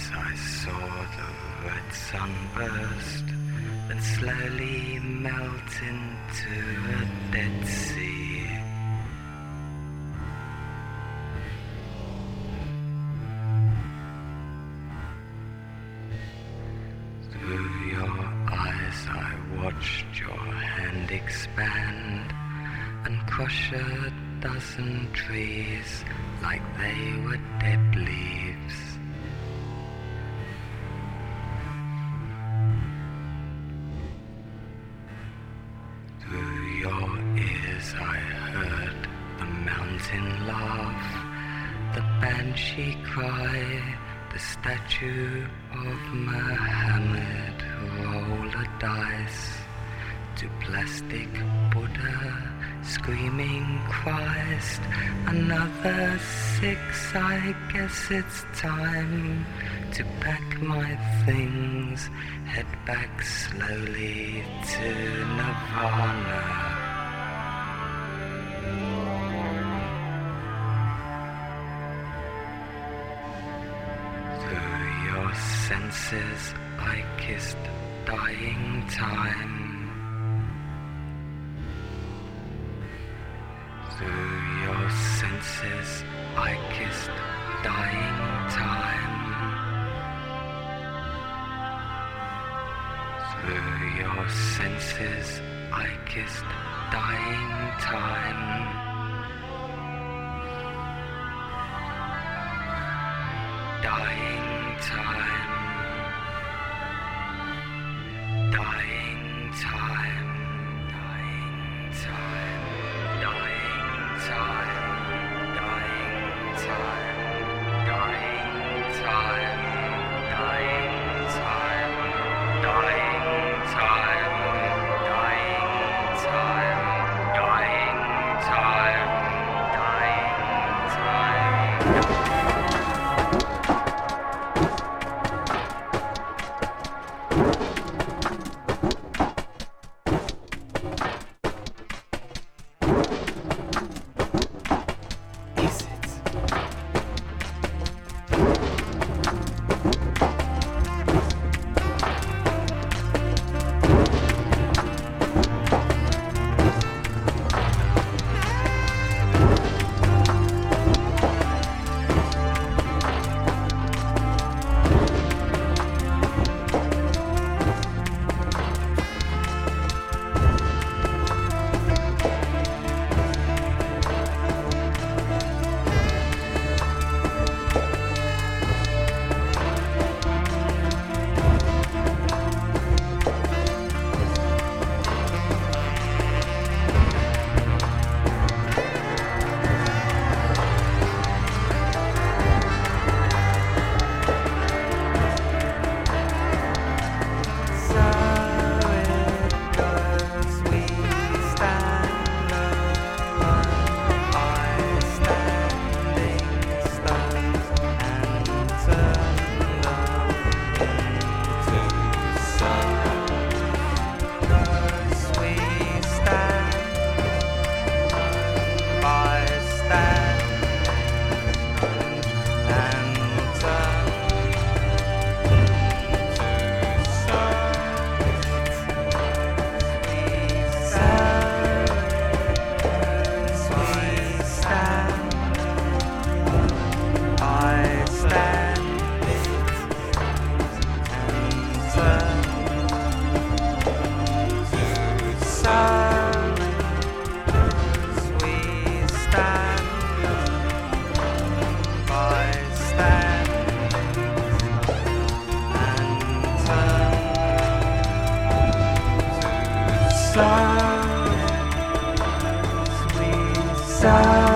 I saw the red sunburst, then slowly melt into a dead sea. Through your eyes I watched your hand expand and crush a dozen trees like they were dead leaves. Through your ears I heard the mountain laugh, the banshee cry, the statue of Muhammad roll a dice to plastic Buddha screaming Christ. Another 6, I guess it's time to pack my things, head back slowly to Nirvana. Through your senses I kissed dying time. Through your senses I kissed dying time. Through your senses I kissed dying time. Dying time. Dying time. Dying time. Dying time. Dying time. Dying time. Dying time. Dying time. Dying time. Dying time. Dying time. Sweet sound.